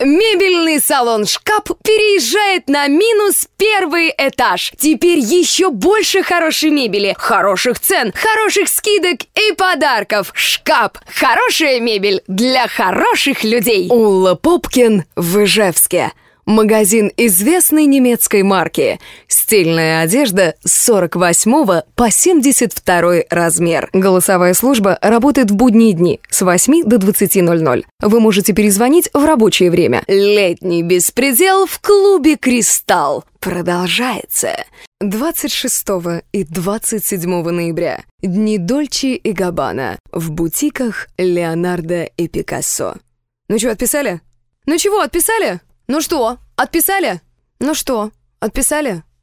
Мебельный салон «Шкап» переезжает на минус первый этаж. Теперь еще больше хорошей мебели, хороших цен, хороших скидок и подарков. «Шкап» — хорошая мебель для хороших людей. Уlla Popken в Ижевске. Магазин известной немецкой марки. Стильная одежда с 48 по 72 размер. Голосовая служба работает в будние дни с 8 до 20:00. Вы можете перезвонить в рабочее время. Летний беспредел в клубе «Кристалл» продолжается. 26 и 27 ноября. Дни Дольче и Габбана в бутиках Леонардо и Пикассо. Ну чего, отписали? Ну что, отписали? Ну что, отписали?